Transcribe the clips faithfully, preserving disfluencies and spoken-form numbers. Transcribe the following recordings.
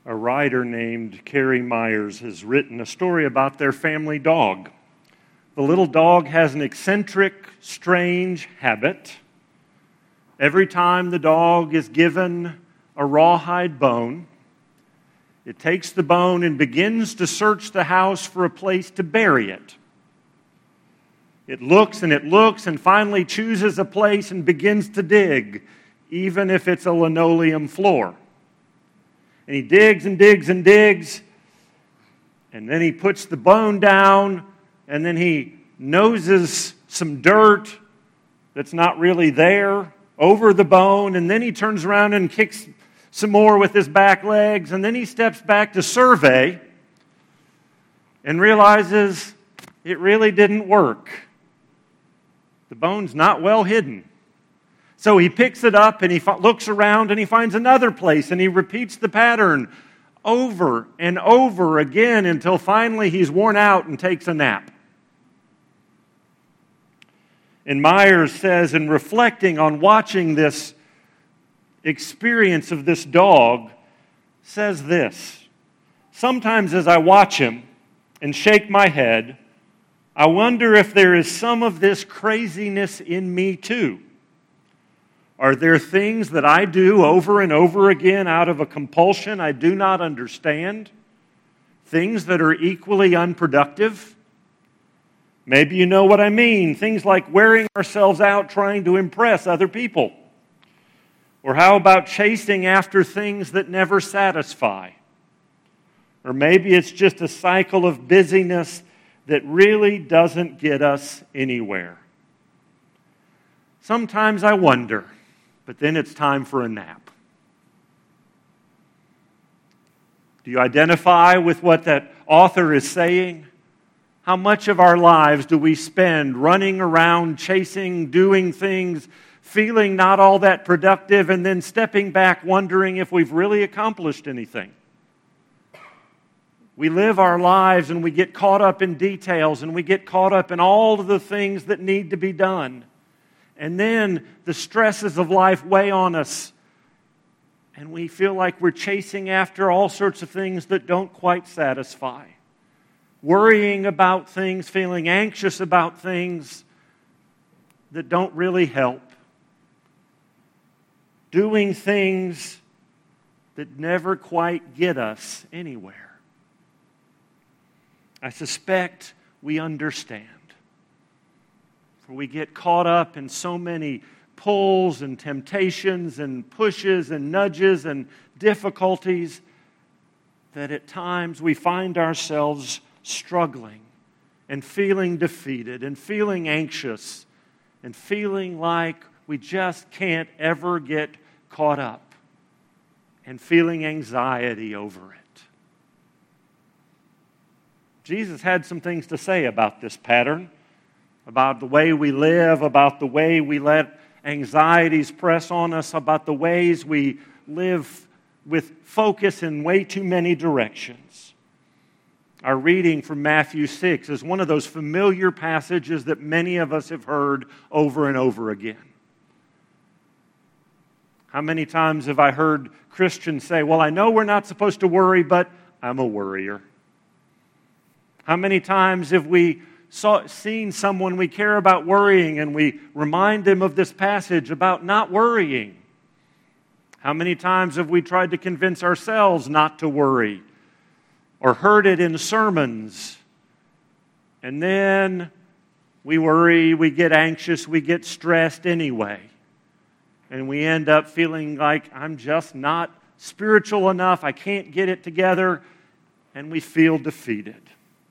a writer named Carrie Myers has written a story about their family dog. The little dog has an eccentric, strange habit. Every time the dog is given a rawhide bone, it takes the bone and begins to search the house for a place to bury it. It looks and it looks and finally chooses a place and begins to dig, even if it's a linoleum floor. And he digs and digs and digs, and then he puts the bone down, and then he noses some dirt that's not really there over the bone, and then he turns around and kicks some more with his back legs, and then he steps back to survey and realizes it really didn't work. The bone's not well hidden. So he picks it up and he looks around and he finds another place and he repeats the pattern over and over again until finally he's worn out and takes a nap. And Myers says, in reflecting on watching this experience of this dog, says this: sometimes as I watch him and shake my head, I wonder if there is some of this craziness in me too. Are there things that I do over and over again out of a compulsion I do not understand? Things that are equally unproductive? Maybe you know what I mean. Things like wearing ourselves out trying to impress other people. Or how about chasing after things that never satisfy? Or maybe it's just a cycle of busyness that really doesn't get us anywhere. Sometimes I wonder, but then it's time for a nap. Do you identify with what that author is saying? How much of our lives do we spend running around, chasing, doing things, feeling not all that productive, and then stepping back wondering if we've really accomplished anything? We live our lives and we get caught up in details and we get caught up in all of the things that need to be done. And then the stresses of life weigh on us. And we feel like we're chasing after all sorts of things that don't quite satisfy. Worrying about things, feeling anxious about things that don't really help. Doing things that never quite get us anywhere. I suspect we understand. For we get caught up in so many pulls and temptations and pushes and nudges and difficulties that at times we find ourselves struggling and feeling defeated and feeling anxious and feeling like we just can't ever get caught up and feeling anxiety over it. Jesus had some things to say about this pattern, about the way we live, about the way we let anxieties press on us, about the ways we live with focus in way too many directions. Our reading from Matthew six is one of those familiar passages that many of us have heard over and over again. How many times have I heard Christians say, well, I know we're not supposed to worry, but I'm a worrier. How many times have we saw, seen someone we care about worrying and we remind them of this passage about not worrying? How many times have we tried to convince ourselves not to worry or heard it in sermons? And then we worry, we get anxious, we get stressed anyway. And we end up feeling like I'm just not spiritual enough, I can't get it together, and we feel defeated.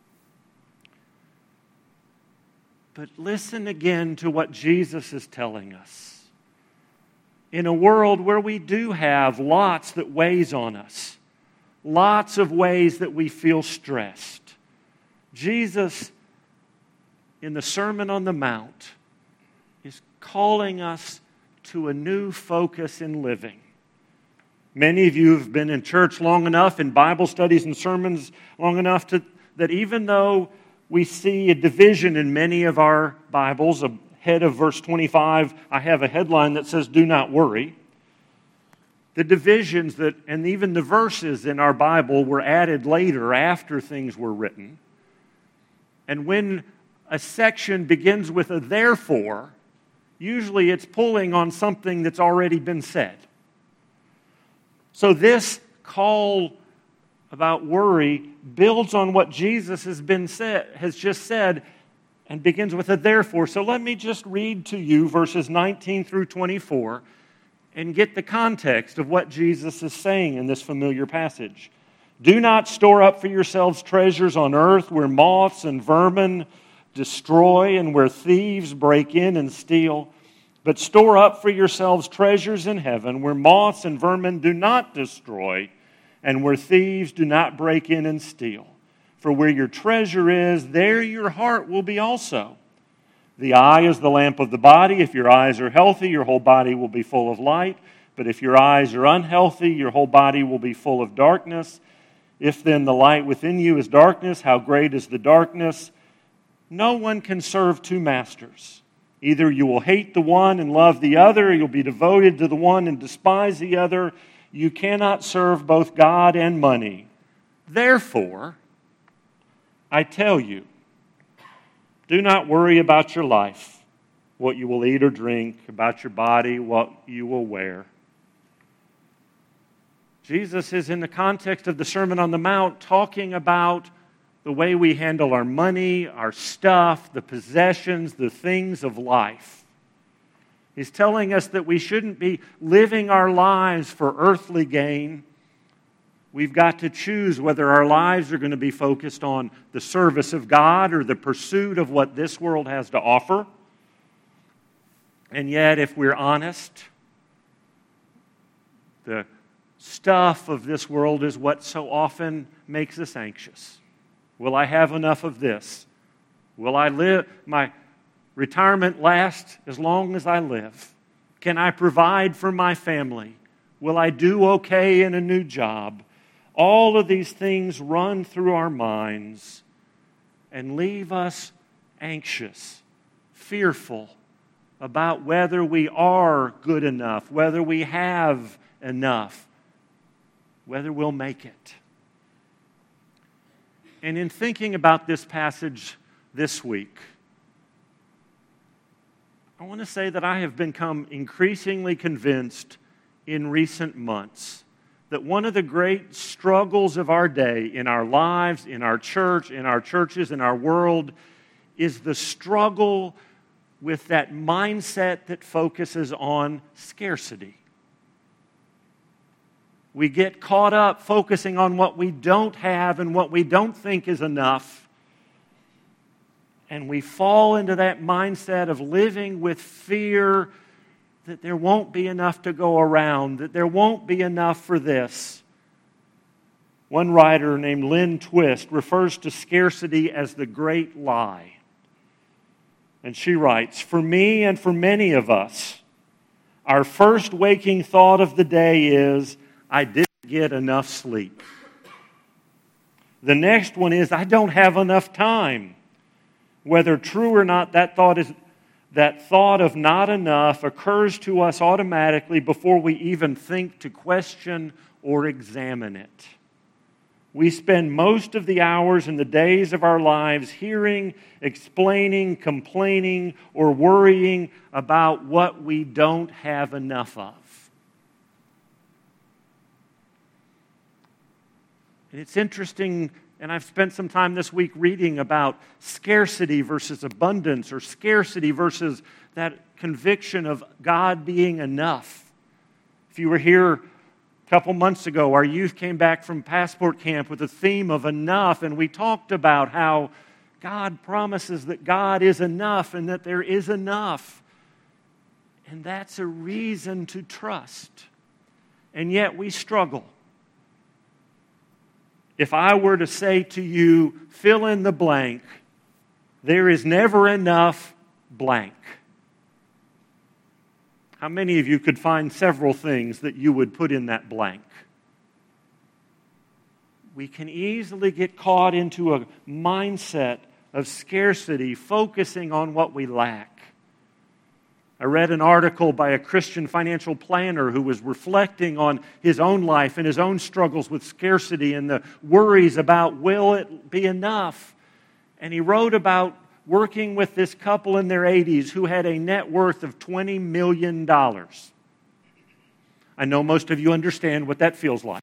But listen again to what Jesus is telling us. In a world where we do have lots that weighs on us, lots of ways that we feel stressed, Jesus, in the Sermon on the Mount, is calling us to a new focus in living. Many of you have been in church long enough, in Bible studies and sermons long enough to, that even though we see a division in many of our Bibles, ahead of verse twenty-five, I have a headline that says, "Do not worry." The divisions that, and even the verses in our Bible were added later after things were written. And when a section begins with a therefore, usually it's pulling on something that's already been said. So this call about worry builds on what Jesus has been said, has just said, and begins with a therefore. So let me just read to you verses nineteen through twenty-four and get the context of what Jesus is saying in this familiar passage. Do not store up for yourselves treasures on earth where moths and vermin destroy and where thieves break in and steal, but store up for yourselves treasures in heaven where moths and vermin do not destroy and where thieves do not break in and steal. For where your treasure is, there your heart will be also. The eye is the lamp of the body. If your eyes are healthy, your whole body will be full of light. But if your eyes are unhealthy, your whole body will be full of darkness. If then the light within you is darkness, how great is the darkness? No one can serve two masters. Either you will hate the one and love the other, or you'll be devoted to the one and despise the other. You cannot serve both God and money. Therefore, I tell you, do not worry about your life, what you will eat or drink, about your body, what you will wear. Jesus is, in the context of the Sermon on the Mount, talking about the way we handle our money, our stuff, the possessions, the things of life. He's telling us that we shouldn't be living our lives for earthly gain. We've got to choose whether our lives are going to be focused on the service of God or the pursuit of what this world has to offer. And yet, if we're honest, the stuff of this world is what so often makes us anxious. Will I have enough of this? Will I live, my retirement last as long as I live? Can I provide for my family? Will I do okay in a new job? All of these things run through our minds and leave us anxious, fearful about whether we are good enough, whether we have enough, whether we'll make it. And in thinking about this passage this week, I want to say that I have become increasingly convinced in recent months that one of the great struggles of our day, in our lives, in our church, in our churches, in our world, is the struggle with that mindset that focuses on scarcity. We get caught up focusing on what we don't have and what we don't think is enough. And we fall into that mindset of living with fear that there won't be enough to go around, that there won't be enough for this. One writer named Lynn Twist refers to scarcity as the great lie. And she writes, "For me and for many of us, our first waking thought of the day is, I didn't get enough sleep. The next one is, I don't have enough time. Whether true or not, that thought is that thought of not enough occurs to us automatically before we even think to question or examine it. We spend most of the hours and the days of our lives hearing, explaining, complaining, or worrying about what we don't have enough of. And it's interesting, and I've spent some time this week reading about scarcity versus abundance, or scarcity versus that conviction of God being enough. If you were here a couple months ago, our youth came back from Passport Camp with a theme of enough, and we talked about how God promises that God is enough and that there is enough. And that's a reason to trust. And yet we struggle. If I were to say to you, fill in the blank, there is never enough blank. How many of you could find several things that you would put in that blank? We can easily get caught into a mindset of scarcity, focusing on what we lack. I read an article by a Christian financial planner who was reflecting on his own life and his own struggles with scarcity and the worries about, will it be enough? And he wrote about working with this couple in their eighties who had a net worth of twenty million dollars. I know most of you understand what that feels like.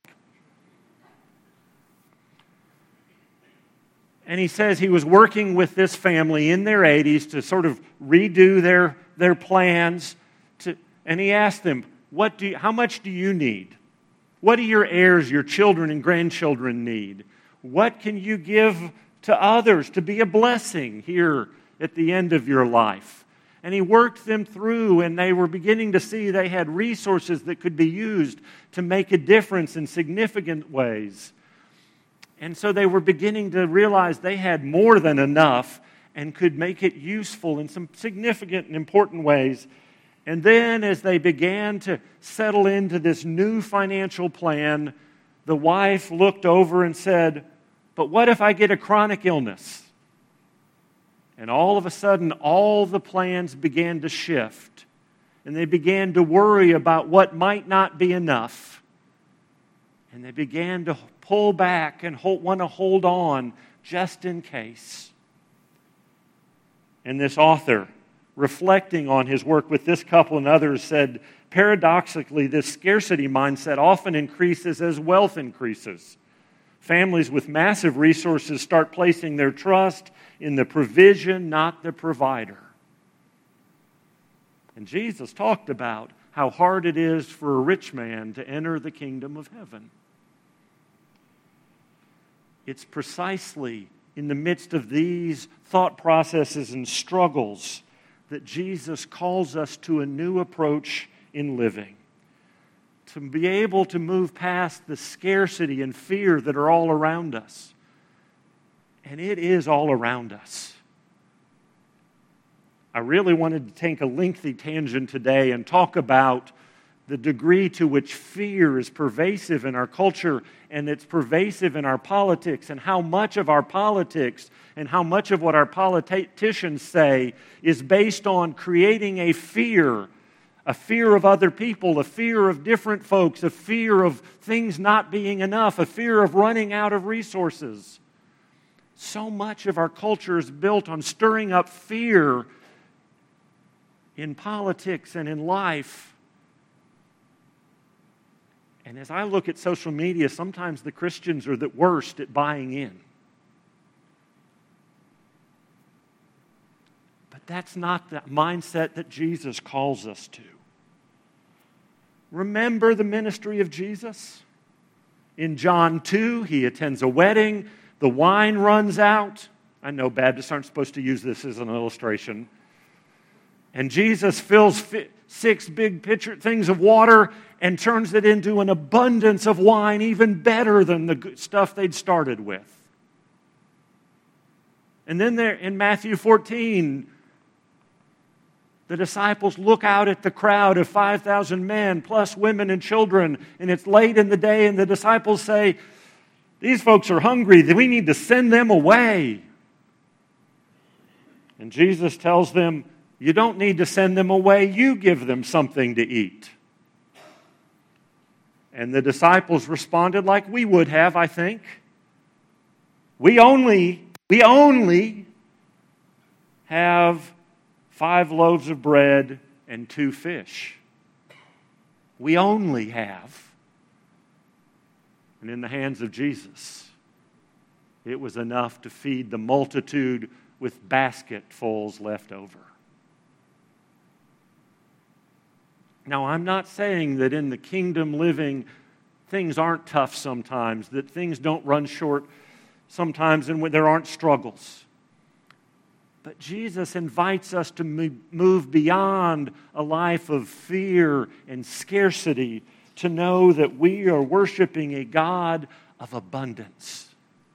And he says he was working with this family in their eighties to sort of redo their, their plans. To, and he asked them, what do you, how much do you need? What do your heirs, your children and grandchildren need? What can you give to others to be a blessing here at the end of your life? And he worked them through, and they were beginning to see they had resources that could be used to make a difference in significant ways. And so they were beginning to realize they had more than enough and could make it useful in some significant and important ways. And then as they began to settle into this new financial plan, the wife looked over and said, but what if I get a chronic illness? And all of a sudden, all the plans began to shift. And they began to worry about what might not be enough. And they began to pull back and hold, want to hold on just in case. And this author, reflecting on his work with this couple and others, said, paradoxically, this scarcity mindset often increases as wealth increases. Families with massive resources start placing their trust in the provision, not the provider. And Jesus talked about how hard it is for a rich man to enter the kingdom of heaven. It's precisely in the midst of these thought processes and struggles that Jesus calls us to a new approach in living. To be able to move past the scarcity and fear that are all around us. And it is all around us. I really wanted to take a lengthy tangent today and talk about the degree to which fear is pervasive in our culture and it's pervasive in our politics, and how much of our politics and how much of what our politicians say is based on creating a fear, a fear of other people, a fear of different folks, a fear of things not being enough, a fear of running out of resources. So much of our culture is built on stirring up fear in politics and in life. And as I look at social media, sometimes the Christians are the worst at buying in. But that's not the mindset that Jesus calls us to. Remember the ministry of Jesus? In John two, he attends a wedding. The wine runs out. I know Baptists aren't supposed to use this as an illustration. And Jesus fills fi- six big pitcher things of water and turns it into an abundance of wine, even better than the stuff they'd started with. And then there in Matthew fourteen, the disciples look out at the crowd of five thousand men, plus women and children, and it's late in the day, and the disciples say, these folks are hungry, we need to send them away. And Jesus tells them, you don't need to send them away, you give them something to eat. And the disciples responded like we would have, I think. We only, we only have five loaves of bread and two fish. We only have. And in the hands of Jesus, it was enough to feed the multitude with basketfuls left over. Now, I'm not saying that in the kingdom living, things aren't tough sometimes, that things don't run short sometimes and when there aren't struggles. But Jesus invites us to move beyond a life of fear and scarcity to know that we are worshiping a God of abundance.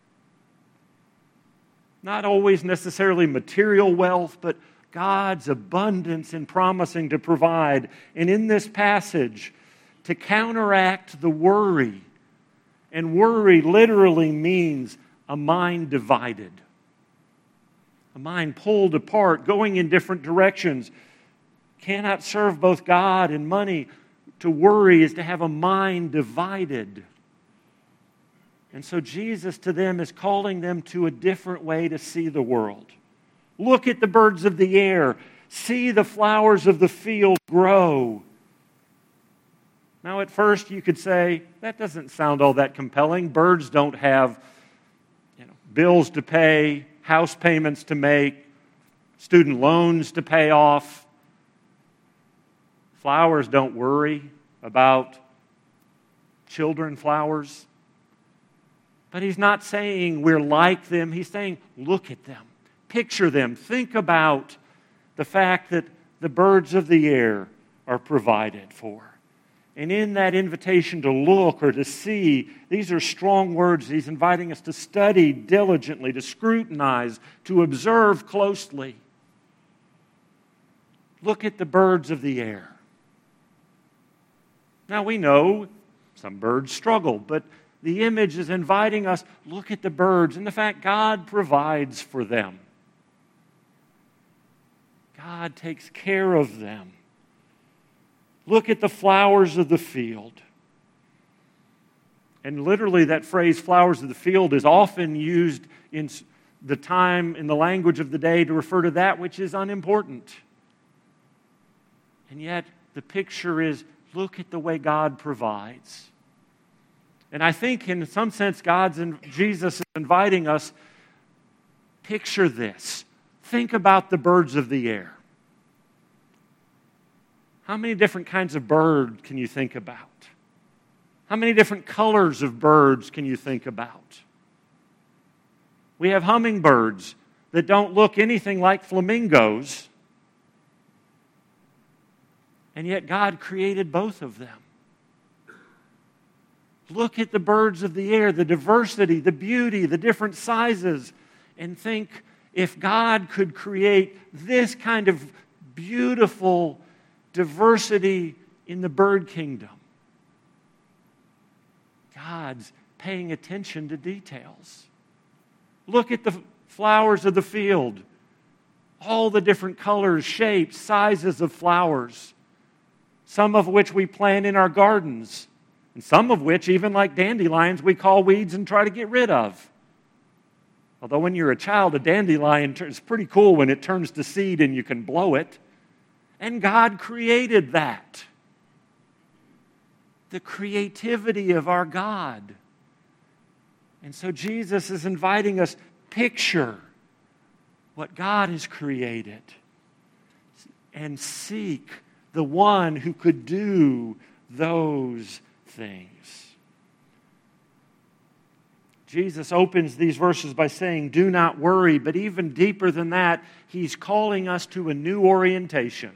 Not always necessarily material wealth, but God's abundance in promising to provide. And in this passage, to counteract the worry, and worry literally means a mind divided, a mind pulled apart, going in different directions. cannot serve both God and money. To worry is to have a mind divided. And so Jesus to them is calling them to a different way to see the world. Look at the birds of the air. See the flowers of the field grow. Now at first you could say, that doesn't sound all that compelling. Birds don't have, you know, bills to pay, house payments to make, student loans to pay off. Flowers don't worry about children flowers. But he's not saying we're like them. He's saying, look at them. Picture them. Think about the fact that the birds of the air are provided for. And in that invitation to look or to see, these are strong words. He's inviting us to study diligently, to scrutinize, to observe closely. Look at the birds of the air. Now we know some birds struggle, but the image is inviting us, look at the birds and the fact God provides for them. God takes care of them. Look at the flowers of the field. And literally that phrase, flowers of the field, is often used in the time, in the language of the day, to refer to that which is unimportant. And yet the picture is, look at the way God provides. And I think in some sense God's in, Jesus is inviting us, picture this. Think about the birds of the air. How many different kinds of bird can you think about? How many different colors of birds can you think about? We have hummingbirds that don't look anything like flamingos, and yet God created both of them. Look at the birds of the air, the diversity, the beauty, the different sizes, and think, if God could create this kind of beautiful diversity in the bird kingdom, God's paying attention to details. Look at the flowers of the field, all the different colors, shapes, sizes of flowers, some of which we plant in our gardens, and some of which, even like dandelions, we call weeds and try to get rid of. Although when you're a child, a dandelion is pretty cool when it turns to seed and you can blow it. And God created that. The creativity of our God. And so Jesus is inviting us, picture what God has created and seek the one who could do those things. Jesus opens these verses by saying, do not worry, but even deeper than that, he's calling us to a new orientation.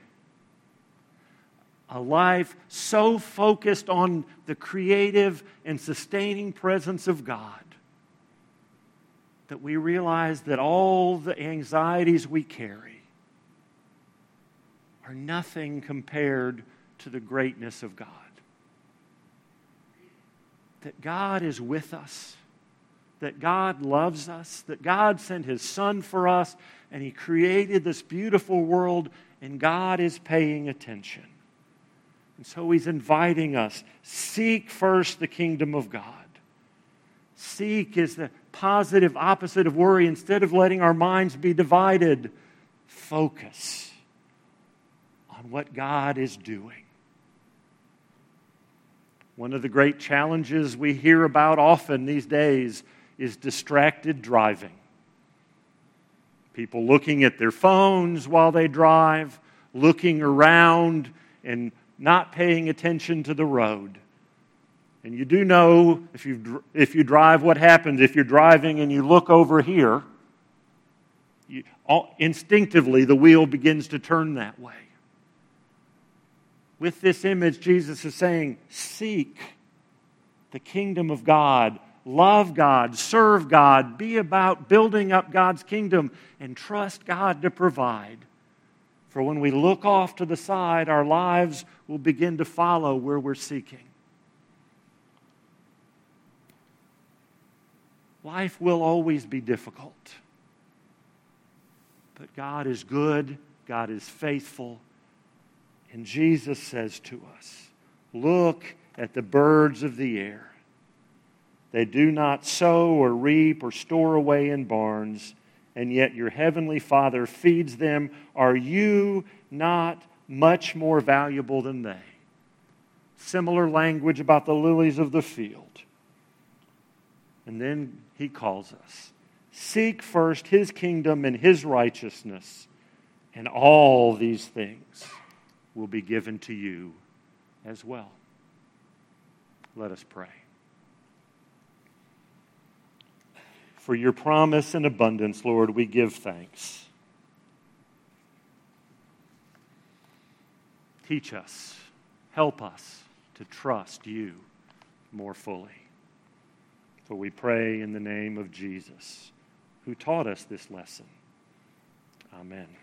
A life so focused on the creative and sustaining presence of God that we realize that all the anxieties we carry are nothing compared to the greatness of God. That God is with us, that God loves us, that God sent His Son for us, and He created this beautiful world, and God is paying attention. And so He's inviting us, seek first the kingdom of God. Seek is the positive opposite of worry. Instead of letting our minds be divided, focus on what God is doing. One of the great challenges we hear about often these days is distracted driving. People looking at their phones while they drive, looking around and not paying attention to the road. And you do know, if you if you drive, what happens if you're driving and you look over here, you, instinctively the wheel begins to turn that way. With this image, Jesus is saying, seek the kingdom of God, love God, serve God, be about building up God's kingdom, and trust God to provide. For when we look off to the side, our lives will begin to follow where we're seeking. Life will always be difficult. But God is good, God is faithful, And Jesus says to us, look at the birds of the air. They do not sow or reap or store away in barns, and yet your heavenly Father feeds them. Are you not much more valuable than they? Similar language about the lilies of the field. And then he calls us, seek first his kingdom and his righteousness, and all these things will be given to you as well. Let us pray. For your promise and abundance, Lord, we give thanks. Teach us, help us to trust you more fully. For we pray in the name of Jesus, who taught us this lesson. Amen.